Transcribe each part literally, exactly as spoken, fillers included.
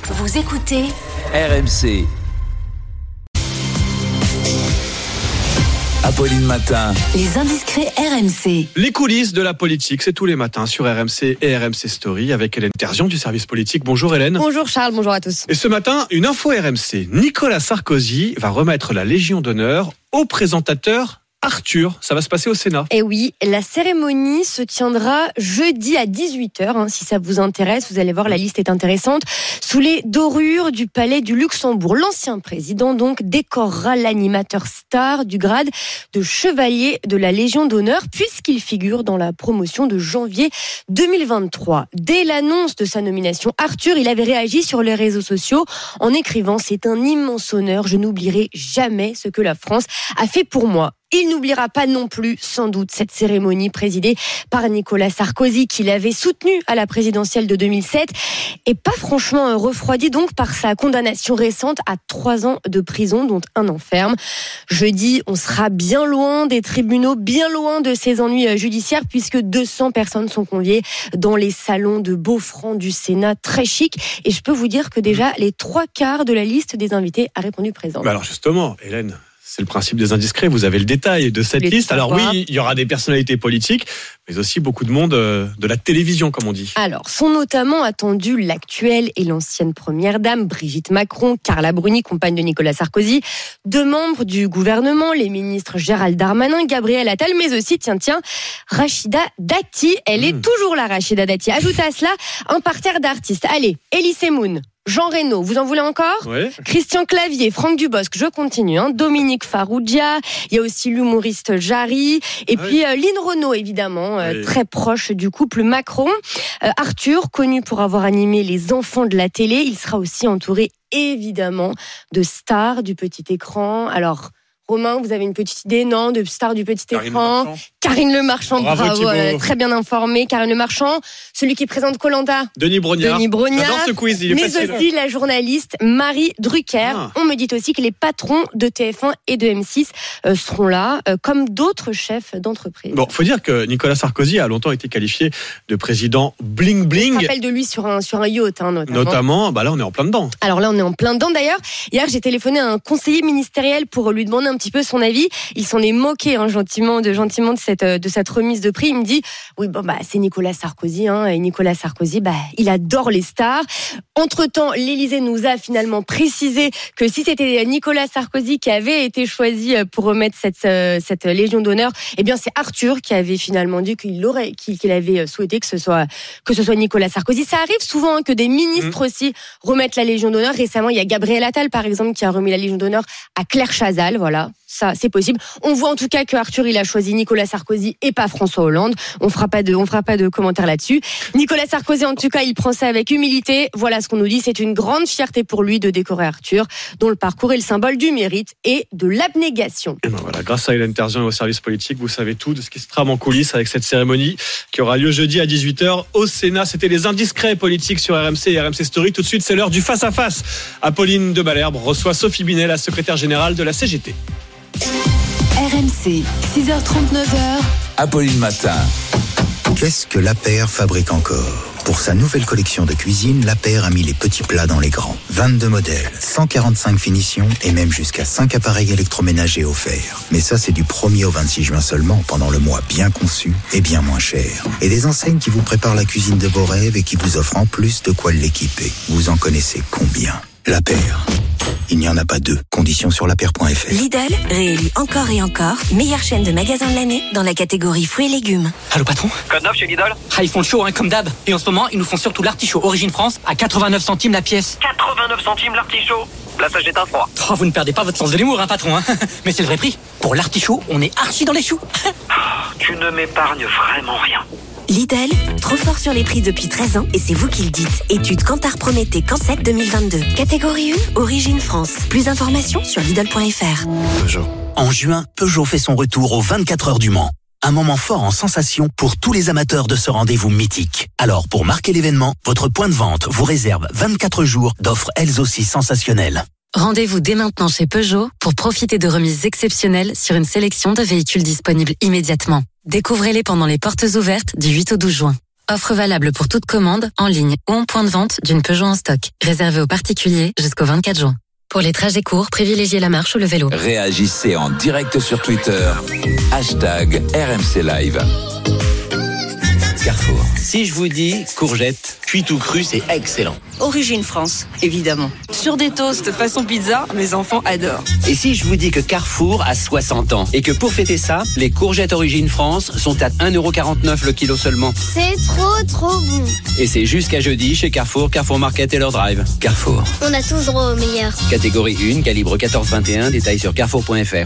Vous écoutez R M C. Apolline Matin. Les indiscrets R M C. Les coulisses de la politique, c'est tous les matins sur R M C et R M C Story avec Hélène Terzian du service politique. Bonjour Hélène. Bonjour Charles, bonjour à tous. Et ce matin, une info R M C. Nicolas Sarkozy va remettre la Légion d'honneur au présentateur Arthur. Ça va se passer au Sénat. Et oui, la cérémonie se tiendra jeudi à dix-huit heures. Hein, si ça vous intéresse, vous allez voir, la liste est intéressante. Sous les dorures du palais du Luxembourg, l'ancien président donc décorera l'animateur star du grade de chevalier de la Légion d'honneur, puisqu'il figure dans la promotion de janvier deux mille vingt-trois. Dès l'annonce de sa nomination, Arthur, il avait réagi sur les réseaux sociaux en écrivant « C'est un immense honneur, je n'oublierai jamais ce que la France a fait pour moi ». Il n'oubliera pas non plus, sans doute, cette cérémonie présidée par Nicolas Sarkozy, qu'il avait soutenu à la présidentielle de deux mille sept, et pas franchement refroidi donc par sa condamnation récente à trois ans de prison, dont un an ferme. Jeudi, on sera bien loin des tribunaux, bien loin de ces ennuis judiciaires, puisque deux cents personnes sont conviées dans les salons de Beaufranc du Sénat, très chic. Et je peux vous dire que déjà, les trois quarts de la liste des invités a répondu présent. Bah alors justement, Hélène, c'est le principe des indiscrets, vous avez le détail de cette Les liste. Alors trois. oui, il y aura des personnalités politiques, mais aussi beaucoup de monde de la télévision, comme on dit. Alors, sont notamment attendus l'actuelle et l'ancienne première dame, Brigitte Macron, Carla Bruni, compagne de Nicolas Sarkozy, deux membres du gouvernement, les ministres Gérald Darmanin, Gabriel Attal, mais aussi, tiens, tiens, Rachida Dati. Elle mmh. est toujours là, Rachida Dati. Ajoute à cela un parterre d'artistes. Allez, Elie Semoun, Jean Reno, vous en voulez encore ? Ouais. Christian Clavier, Franck Dubosc, je continue. Hein. Dominique Farrugia, il y a aussi l'humoriste Jarry, et ah puis oui. euh, Lynn Renaud, évidemment, euh, oui. très proche du couple Macron. Euh, Arthur, connu pour avoir animé Les Enfants de la télé, il sera aussi entouré, évidemment, de stars du petit écran. Alors, Romain, vous avez une petite idée, non, de stars du petit Karine écran? Marchand. Karine Le Marchand, Bravo, bravo, Thibaut. euh, très bien informé. Karine Le Marchand, celui qui présente Koh-Lanta. Denis Brognard. Denis Brognard. J'adore ce quiz, il est Mais facile. aussi la journaliste Marie Drucker. Ah. On me dit aussi que les patrons de T F un et de M six euh, seront là, euh, comme d'autres chefs d'entreprise. Bon, faut dire que Nicolas Sarkozy a longtemps été qualifié de président bling Je bling. me rappelle de lui sur un, sur un yacht, hein, notamment. Notamment, bah là on est en plein dedans. Alors là, on est en plein dedans. D'ailleurs, hier, j'ai téléphoné à un conseiller ministériel pour lui demander un petit peu son avis. Il s'en est moqué, hein, gentiment, de, gentiment de cette, de cette remise de prix. Il me dit, oui, bon, bah, c'est Nicolas Sarkozy, hein, et Nicolas Sarkozy, bah, il adore les stars. Entre-temps, l'Élysée nous a finalement précisé que si c'était Nicolas Sarkozy qui avait été choisi pour remettre cette, euh, cette Légion d'honneur, eh bien, c'est Arthur qui avait finalement dit qu'il aurait, qu'il, qu'il avait souhaité que ce soit, que ce soit Nicolas Sarkozy. Ça arrive souvent hein, que des ministres mmh. aussi remettent la Légion d'honneur. Récemment, il y a Gabriel Attal, par exemple, qui a remis la Légion d'honneur à Claire Chazal. Voilà. Ça, c'est possible. On voit en tout cas que Arthur, il a choisi Nicolas Sarkozy et pas François Hollande. On fera pas de, on fera pas de commentaires là-dessus. Nicolas Sarkozy, en tout cas, il prend ça avec humilité. Voilà ce qu'on nous dit. C'est une grande fierté pour lui de décorer Arthur, dont le parcours est le symbole du mérite et de l'abnégation. Et ben voilà, grâce à Hélène Terzian et au service politique, vous savez tout de ce qui se trame en coulisses avec cette cérémonie qui aura lieu jeudi à dix-huit heures au Sénat. C'était les indiscrets politiques sur R M C et R M C Story. Tout de suite, c'est l'heure du face-à-face. Apolline de Malherbe reçoit Sophie Binet, la secrétaire générale de la C G T. R M C, six heures trente-neuf. Apolline Matin. Qu'est-ce que l'A P R fabrique encore ? Pour sa nouvelle collection de cuisine, l'A P R a mis les petits plats dans les grands. vingt-deux modèles, cent quarante-cinq finitions et même jusqu'à cinq appareils électroménagers offerts. Mais ça, c'est du premier au vingt-six juin seulement, pendant le mois bien conçu et bien moins cher. Et des enseignes qui vous préparent la cuisine de vos rêves et qui vous offrent en plus de quoi l'équiper. Vous en connaissez combien ? L'A P R. Il n'y en a pas deux. Conditions sur la paire point f r. Lidl réélu encore et encore meilleure chaîne de magasins de l'année dans la catégorie fruits et légumes. Allô patron ? Code neuf chez Lidl. Ah, ils font le show hein, comme d'hab. Et en ce moment, ils nous font surtout l'artichaut Origine France à quatre-vingt-neuf centimes la pièce. quatre-vingt-neuf centimes l'artichaut. Là, ça jette un froid. Oh, vous ne perdez pas votre sens de l'humour, hein, patron. Hein. Mais c'est le vrai prix. Pour l'artichaut, on est archi dans les choux. Tu ne m'épargnes vraiment rien. Lidl, trop fort sur les prix depuis treize ans et c'est vous qui le dites. Étude Kantar Prométhée Cansec deux mille vingt-deux. Catégorie un, Origine France. Plus d'informations sur Lidl point f r. Peugeot. En juin, Peugeot fait son retour aux vingt-quatre heures du Mans. Un moment fort en sensations pour tous les amateurs de ce rendez-vous mythique. Alors, pour marquer l'événement, votre point de vente vous réserve vingt-quatre jours d'offres elles aussi sensationnelles. Rendez-vous dès maintenant chez Peugeot pour profiter de remises exceptionnelles sur une sélection de véhicules disponibles immédiatement. Découvrez-les pendant les portes ouvertes du huit au douze juin. Offre valable pour toute commande, en ligne ou en point de vente d'une Peugeot en stock. Réservée aux particuliers jusqu'au vingt-quatre juin. Pour les trajets courts, privilégiez la marche ou le vélo. Réagissez en direct sur Twitter. Hashtag R M C Live. Carrefour. Si je vous dis courgette, cuit ou cru, c'est excellent. Origine France, évidemment. Sur des toasts façon pizza, mes enfants adorent. Et si je vous dis que Carrefour a soixante ans et que pour fêter ça, les courgettes Origine France sont à un euro quarante-neuf le kilo seulement. C'est trop trop bon. Et c'est jusqu'à jeudi chez Carrefour, Carrefour Market et leur drive. Carrefour. On a tous droit au meilleur. Catégorie un, calibre quatorze vingt et un, détails sur carrefour point f r.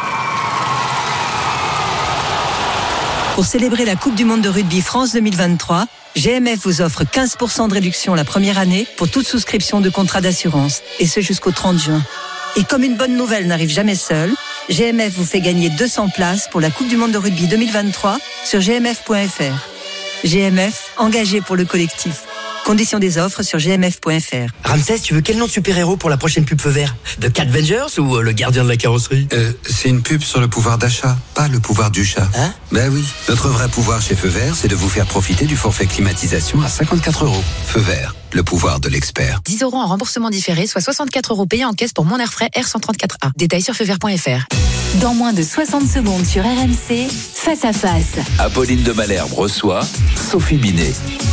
Pour célébrer la Coupe du Monde de rugby France deux mille vingt-trois, G M F vous offre quinze pour cent de réduction la première année pour toute souscription de contrat d'assurance, et ce jusqu'au trente juin. Et comme une bonne nouvelle n'arrive jamais seule, G M F vous fait gagner deux cents places pour la Coupe du Monde de rugby deux mille vingt-trois sur g m f point f r. G M F, engagé pour le collectif. Conditions des offres sur g m f point f r. Ramsès, tu veux quel nom de super-héros pour la prochaine pub feu vert? The Cat Vengers ou euh, le gardien de la carrosserie? euh, C'est une pub sur le pouvoir d'achat, pas le pouvoir du chat. Hein? Ben oui, notre vrai pouvoir chez Feu Vert, c'est de vous faire profiter du forfait climatisation à cinquante-quatre euros. Feu Vert, le pouvoir de l'expert. dix euros en remboursement différé, soit soixante-quatre euros payés en caisse pour mon air frais R cent trente-quatre A. Détails sur feu vert point f r. Dans moins de soixante secondes sur R M C, Face à Face. Apolline de Malherbe reçoit Sophie Binet.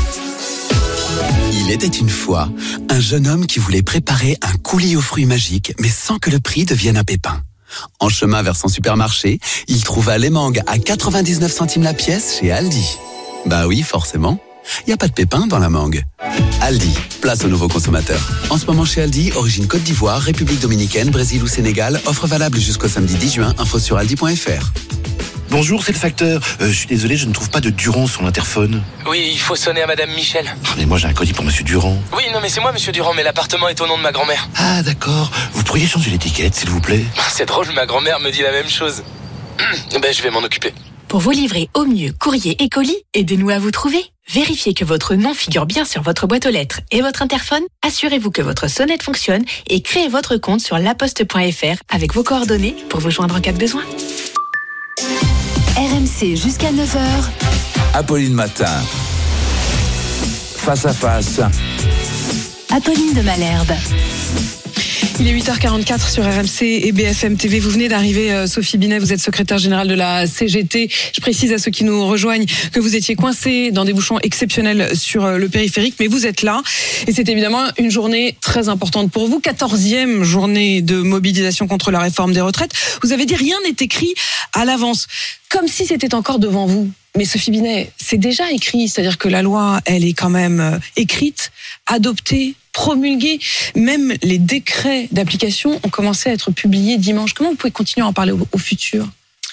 Il était une fois un jeune homme qui voulait préparer un coulis aux fruits magiques, mais sans que le prix devienne un pépin. En chemin vers son supermarché, il trouva les mangues à quatre-vingt-dix-neuf centimes la pièce chez Aldi. Bah oui, forcément, il n'y a pas de pépin dans la mangue. Aldi, place aux nouveaux consommateurs. En ce moment chez Aldi, origine Côte d'Ivoire, République Dominicaine, Brésil ou Sénégal, offre valable jusqu'au samedi dix juin, info sur aldi point f r. Bonjour, c'est le facteur. Euh, je suis désolé, je ne trouve pas de Durand sur l'interphone. Oui, il faut sonner à Madame Michel. Ah, mais moi j'ai un colis pour Monsieur Durand. Oui, non mais c'est moi Monsieur Durand, mais l'appartement est au nom de ma grand-mère. Ah d'accord, vous pourriez changer l'étiquette s'il vous plaît? C'est drôle, ma grand-mère me dit la même chose. Ben je vais m'en occuper. Pour vous livrer au mieux courrier et colis, aidez-nous à vous trouver. Vérifiez que votre nom figure bien sur votre boîte aux lettres et votre interphone. Assurez-vous que votre sonnette fonctionne et créez votre compte sur laposte point f r avec vos coordonnées pour vous joindre en cas de besoin. R M C jusqu'à neuf heures. Apolline Matin. Face à face. Apolline de Malherbe. Il est huit heures quarante-quatre sur R M C et B F M T V. Vous venez d'arriver, euh, Sophie Binet, vous êtes secrétaire générale de la C G T. Je précise à ceux qui nous rejoignent que vous étiez coincés dans des bouchons exceptionnels sur euh, le périphérique, mais vous êtes là. Et c'est évidemment une journée très importante pour vous. quatorzième journée de mobilisation contre la réforme des retraites. Vous avez dit rien n'est écrit à l'avance, comme si c'était encore devant vous. Mais Sophie Binet, c'est déjà écrit, c'est-à-dire que la loi, elle est quand même écrite, adoptée, promulguée. Même les décrets d'application ont commencé à être publiés dimanche. Comment vous pouvez continuer à en parler au, au futur ?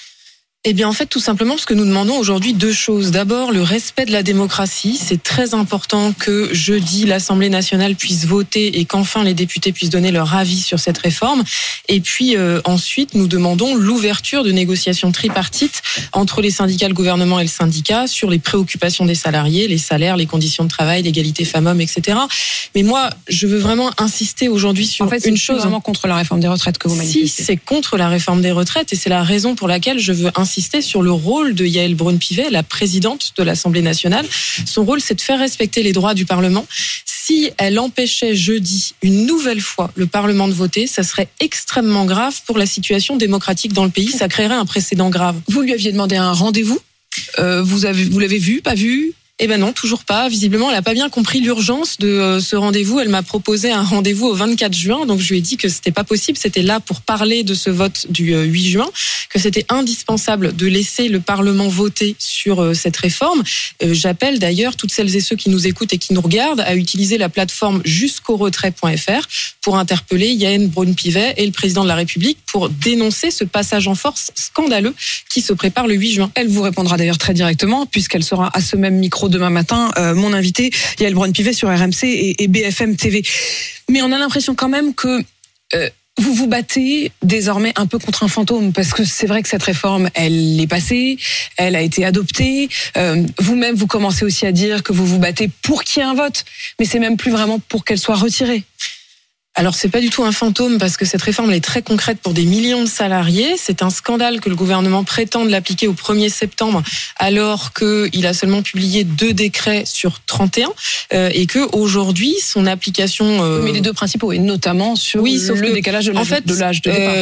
Eh bien, en fait, tout simplement parce que nous demandons aujourd'hui deux choses. D'abord, le respect de la démocratie. C'est très important que jeudi, l'Assemblée nationale puisse voter et qu'enfin les députés puissent donner leur avis sur cette réforme. Et puis, euh, ensuite, nous demandons l'ouverture de négociations tripartites entre les syndicats, le gouvernement et le syndicat sur les préoccupations des salariés, les salaires, les conditions de travail, l'égalité femmes-hommes, et cetera. Mais moi, je veux vraiment insister aujourd'hui sur en fait, une c'est chose. C'est vraiment contre la réforme des retraites que vous manifestez. Si, c'est contre la réforme des retraites et c'est la raison pour laquelle je veux insister insister sur le rôle de Yaël Braun-Pivet, la présidente de l'Assemblée nationale. Son rôle, c'est de faire respecter les droits du Parlement. Si elle empêchait jeudi une nouvelle fois le Parlement de voter, ça serait extrêmement grave pour la situation démocratique dans le pays. Ça créerait un précédent grave. Vous lui aviez demandé un rendez-vous. Euh, vous avez, vous l'avez vu, pas vu ? Eh ben non, toujours pas. Visiblement, elle n'a pas bien compris l'urgence de euh, ce rendez-vous. Elle m'a proposé un rendez-vous au vingt-quatre juin, donc je lui ai dit que c'était pas possible. C'était là pour parler de ce vote du euh, huit juin, que c'était indispensable de laisser le Parlement voter sur euh, cette réforme. Euh, j'appelle d'ailleurs toutes celles et ceux qui nous écoutent et qui nous regardent à utiliser la plateforme jusqu'au retrait point f r pour interpeller Yaël Braun-Pivet et le président de la République pour dénoncer ce passage en force scandaleux qui se prépare le huit juin. Elle vous répondra d'ailleurs très directement, puisqu'elle sera à ce même micro demain matin, euh, mon invité, Yaël Braun-Pivet sur R M C et, et B F M T V. Mais on a l'impression quand même que euh, vous vous battez désormais un peu contre un fantôme, parce que c'est vrai que cette réforme, elle est passée, elle a été adoptée. Euh, vous-même, vous commencez aussi à dire que vous vous battez pour qu'il y ait un vote, mais c'est même plus vraiment pour qu'elle soit retirée. Alors c'est pas du tout un fantôme parce que cette réforme elle est très concrète pour des millions de salariés. C'est un scandale que le gouvernement prétende l'appliquer au premier septembre alors qu'il a seulement publié deux décrets sur trente et un euh, et que aujourd'hui son application. Euh... Mais les deux principaux et notamment sur oui, le que, décalage de l'âge, en fait, de l'âge de départ. Euh,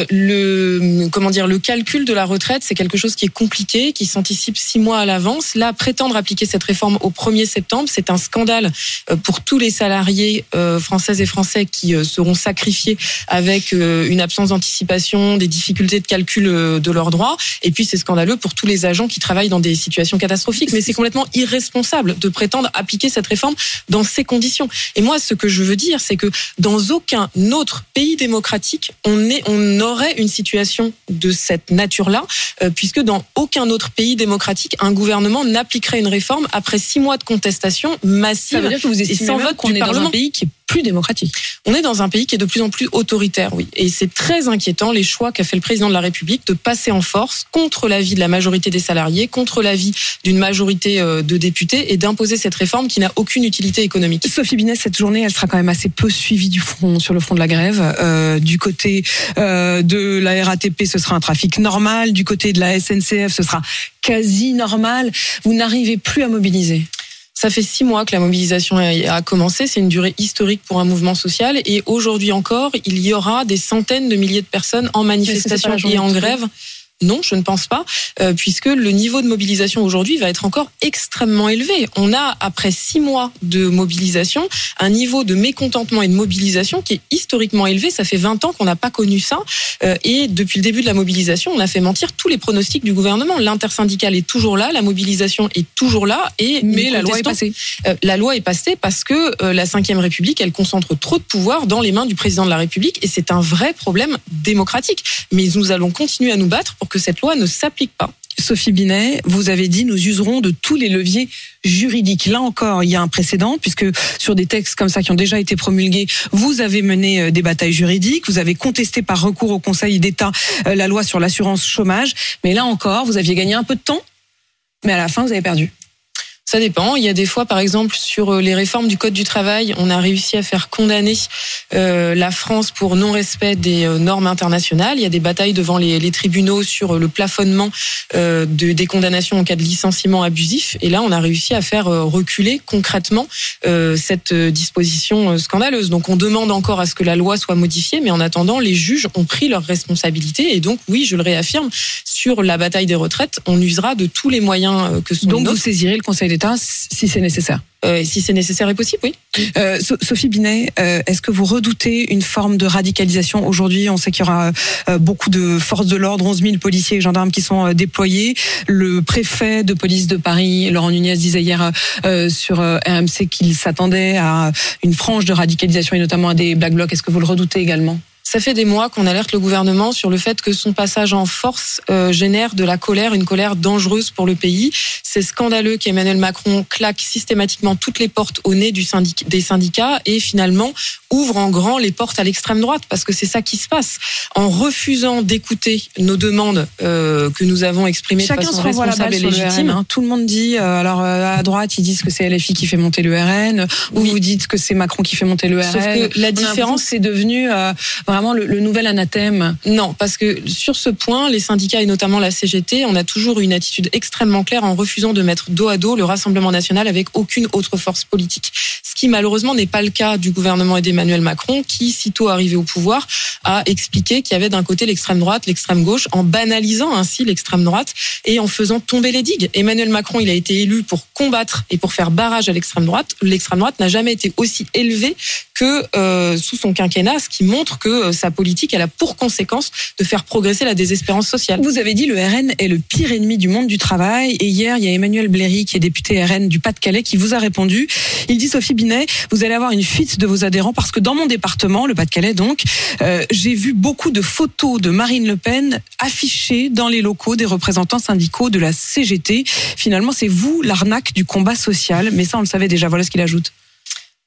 le comment dire le calcul de la retraite c'est quelque chose qui est compliqué, qui s'anticipe six mois à l'avance. Là prétendre appliquer cette réforme au premier septembre c'est un scandale pour tous les salariés euh, françaises et français qui euh, seront sacrifiés avec une absence d'anticipation, des difficultés de calcul de leurs droits. Et puis c'est scandaleux pour tous les agents qui travaillent dans des situations catastrophiques. Mais c'est complètement irresponsable de prétendre appliquer cette réforme dans ces conditions. Et moi, ce que je veux dire, c'est que dans aucun autre pays démocratique, on, est, on aurait une situation de cette nature-là, euh, puisque dans aucun autre pays démocratique, un gouvernement n'appliquerait une réforme après six mois de contestation massive. Ça veut dire que vous estimez et sans même vote qu'on du est Parlement. dans un pays qui est plus démocratique. On est dans un pays qui est de plus en plus autoritaire, oui. Et c'est très inquiétant les choix qu'a fait le président de la République de passer en force contre l'avis de la majorité des salariés, contre l'avis d'une majorité de députés et d'imposer cette réforme qui n'a aucune utilité économique. Sophie Binet, cette journée, elle sera quand même assez peu suivie du front, sur le front de la grève. Euh, du côté euh, de la R A T P, ce sera un trafic normal. Du côté de la S N C F, ce sera quasi normal. Vous n'arrivez plus à mobiliser. Ça fait six mois que la mobilisation a commencé. C'est une durée historique pour un mouvement social. Et aujourd'hui encore, il y aura des centaines de milliers de personnes en manifestation et en grève. Non, je ne pense pas, euh, puisque le niveau de mobilisation aujourd'hui va être encore extrêmement élevé. On a, après six mois de mobilisation, un niveau de mécontentement et de mobilisation qui est historiquement élevé. Ça fait vingt ans qu'on n'a pas connu ça. Euh, et depuis le début de la mobilisation, on a fait mentir tous les pronostics du gouvernement. L'intersyndicale est toujours là, la mobilisation est toujours là. Et Mais la loi est passée. Euh, la loi est passée parce que euh, la cinquième République, elle concentre trop de pouvoir dans les mains du président de la République. Et c'est un vrai problème démocratique. Mais nous allons continuer à nous battre pour que cette loi ne s'applique pas. Sophie Binet, vous avez dit nous userons de tous les leviers juridiques. Là encore, il y a un précédent puisque sur des textes comme ça qui ont déjà été promulgués, vous avez mené des batailles juridiques, vous avez contesté par recours au Conseil d'État la loi sur l'assurance chômage. Mais là encore, vous aviez gagné un peu de temps, mais à la fin, vous avez perdu. Ça dépend. Il y a des fois, par exemple, sur les réformes du Code du travail, on a réussi à faire condamner euh, la France pour non-respect des euh, normes internationales. Il y a des batailles devant les, les tribunaux sur le plafonnement euh, de, des condamnations en cas de licenciement abusif. Et là, on a réussi à faire euh, reculer concrètement euh, cette disposition euh, scandaleuse. Donc, on demande encore à ce que la loi soit modifiée, mais en attendant, les juges ont pris leurs responsabilités. Et donc, oui, je le réaffirme, sur la bataille des retraites, on usera de tous les moyens euh, que sont Donc, nôtres. vous saisirez le Conseil d'État si c'est nécessaire. Euh, si c'est nécessaire et possible, oui. Euh, Sophie Binet, euh, est-ce que vous redoutez une forme de radicalisation aujourd'hui? On sait qu'il y aura euh, beaucoup de forces de l'ordre, onze mille policiers et gendarmes qui sont euh, déployés. Le préfet de police de Paris, Laurent Nunez, disait hier euh, sur euh, R M C qu'il s'attendait à une frange de radicalisation et notamment à des Black Blocs. Est-ce que vous le redoutez également? Ça fait des mois qu'on alerte le gouvernement sur le fait que son passage en force euh, génère de la colère, une colère dangereuse pour le pays. C'est scandaleux qu'Emmanuel Macron claque systématiquement toutes les portes au nez du syndic- des syndicats et finalement ouvre en grand les portes à l'extrême droite, parce que c'est ça qui se passe. En refusant d'écouter nos demandes euh, que nous avons exprimées de façon responsable et légitime. Hein. Tout le monde dit, euh, alors euh, à droite, ils disent que c'est L F I qui fait monter le R N, ou oui. Vous dites que c'est Macron qui fait monter le R N. Sauf que la différence, c'est devenu euh, vraiment le, le nouvel anathème. Non, parce que sur ce point, les syndicats et notamment la C G T, on a toujours eu une attitude extrêmement claire en refusant de mettre dos à dos le Rassemblement national avec aucune autre force politique. Ce qui malheureusement n'est pas le cas du gouvernement et d'Emmanuel Macron, qui, sitôt arrivé au pouvoir, a expliqué qu'il y avait d'un côté l'extrême droite, l'extrême gauche, en banalisant ainsi l'extrême droite et en faisant tomber les digues. Emmanuel Macron, il a été élu pour combattre et pour faire barrage à l'extrême droite. L'extrême droite n'a jamais été aussi élevée que euh, sous son quinquennat, ce qui montre que euh, sa politique, elle a pour conséquence de faire progresser la désespérance sociale. Vous avez dit le R N est le pire ennemi du monde du travail. Et hier, il y a Emmanuel Bléry, qui est député R N du Pas-de-Calais, qui vous a répondu. Il dit, Sophie Binet, vous allez avoir une fuite de vos adhérents parce que dans mon département, le Pas-de-Calais donc, euh, j'ai vu beaucoup de photos de Marine Le Pen affichées dans les locaux des représentants syndicaux de la C G T. Finalement, c'est vous l'arnaque du combat social. Mais ça, on le savait déjà. Voilà ce qu'il ajoute.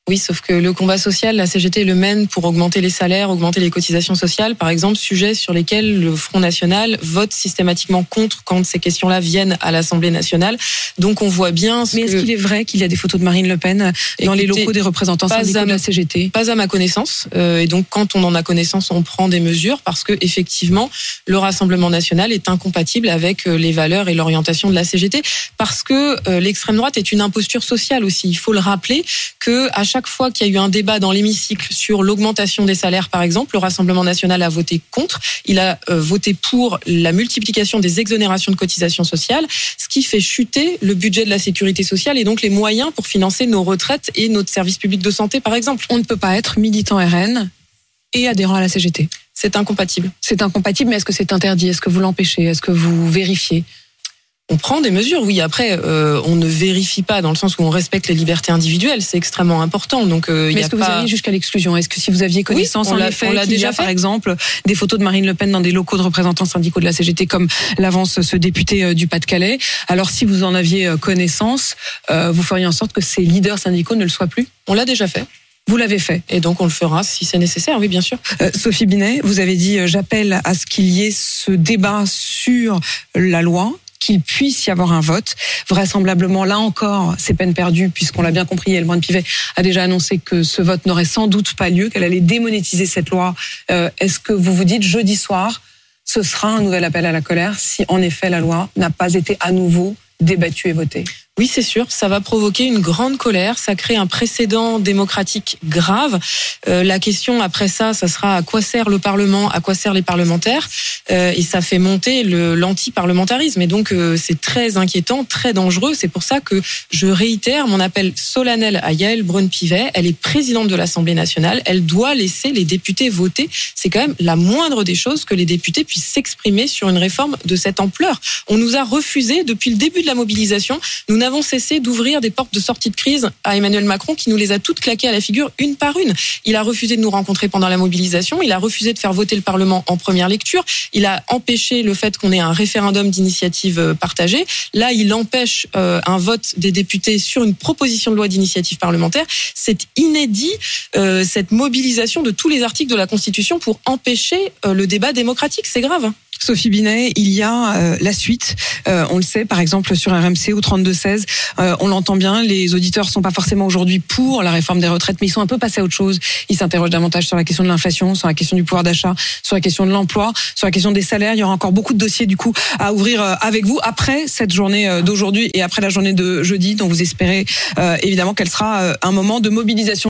Oui, sauf que le combat social, la C G T le mène pour augmenter les salaires, augmenter les cotisations sociales, par exemple, sujets sur lesquels le Front National vote systématiquement contre quand ces questions-là viennent à l'Assemblée nationale. Donc on voit bien... Ce Mais est-ce que... qu'il est vrai qu'il y a des photos de Marine Le Pen dans Écoutez, les locaux des représentants syndicaux de la C G T? Pas à ma connaissance. Euh, et donc quand on en a connaissance, on prend des mesures parce que effectivement, le Rassemblement national est incompatible avec les valeurs et l'orientation de la C G T, parce que euh, l'extrême droite est une imposture sociale aussi. Il faut le rappeler que à chaque fois qu'il y a eu un débat dans l'hémicycle sur l'augmentation des salaires, par exemple, le Rassemblement national a voté contre. Il a euh, voté pour la multiplication des exonérations de cotisations sociales, ce qui fait chuter le budget de la sécurité sociale et donc les moyens pour financer nos retraites et notre service public de santé, par exemple. On ne peut pas être militant R N et adhérent à la C G T. C'est incompatible. C'est incompatible, mais est-ce que c'est interdit? Est-ce que vous l'empêchez? Est-ce que vous vérifiez? On prend des mesures, oui. Après, euh, on ne vérifie pas dans le sens où on respecte les libertés individuelles. C'est extrêmement important. Donc, euh, mais y est-ce a que pas... vous allez jusqu'à l'exclusion? Est-ce que si vous aviez connaissance, oui, on en l'a, effet, on l'a qu'il déjà y a, fait. par exemple, des photos de Marine Le Pen dans des locaux de représentants syndicaux de la C G T, comme l'avance ce député du Pas-de-Calais. Alors, si vous en aviez connaissance, euh, vous feriez en sorte que ces leaders syndicaux ne le soient plus? On l'a déjà fait. Vous l'avez fait. Et donc on le fera si c'est nécessaire, oui bien sûr. Euh, Sophie Binet, vous avez dit euh, j'appelle à ce qu'il y ait ce débat sur la loi, qu'il puisse y avoir un vote. Vraisemblablement, là encore, c'est peine perdue, puisqu'on l'a bien compris, Hélène Braun-Pivet a déjà annoncé que ce vote n'aurait sans doute pas lieu, qu'elle allait démonétiser cette loi. Euh, est-ce que vous vous dites jeudi soir, ce sera un nouvel appel à la colère si en effet la loi n'a pas été à nouveau débattue et votée? Oui, c'est sûr, ça va provoquer une grande colère, ça crée un précédent démocratique grave. Euh, la question après ça, ça sera à quoi sert le Parlement, à quoi servent les parlementaires, euh, et ça fait monter le, l'anti-parlementarisme. Et donc euh, c'est très inquiétant, très dangereux. C'est pour ça que je réitère mon appel solennel à Yaël Braun-Pivet. Elle est présidente de l'Assemblée nationale, elle doit laisser les députés voter. C'est quand même la moindre des choses que les députés puissent s'exprimer sur une réforme de cette ampleur. On nous a refusé depuis le début de la mobilisation. Nous n'avons cessé d'ouvrir des portes de sortie de crise à Emmanuel Macron qui nous les a toutes claquées à la figure une par une. Il a refusé de nous rencontrer pendant la mobilisation, il a refusé de faire voter le Parlement en première lecture, il a empêché le fait qu'on ait un référendum d'initiative partagée. Là, il empêche euh, un vote des députés sur une proposition de loi d'initiative parlementaire. C'est inédit, euh, cette mobilisation de tous les articles de la Constitution pour empêcher euh, le débat démocratique. C'est grave. Sophie Binet, il y a euh, la suite. Euh, on le sait, par exemple, sur R M C au trente-deux seize, euh, on l'entend bien, les auditeurs sont pas forcément aujourd'hui pour la réforme des retraites, mais ils sont un peu passés à autre chose. Ils s'interrogent davantage sur la question de l'inflation, sur la question du pouvoir d'achat, sur la question de l'emploi, sur la question des salaires. Il y aura encore beaucoup de dossiers, du coup, à ouvrir euh, avec vous après cette journée euh, d'aujourd'hui et après la journée de jeudi, dont vous espérez euh, évidemment qu'elle sera euh, un moment de mobilisation.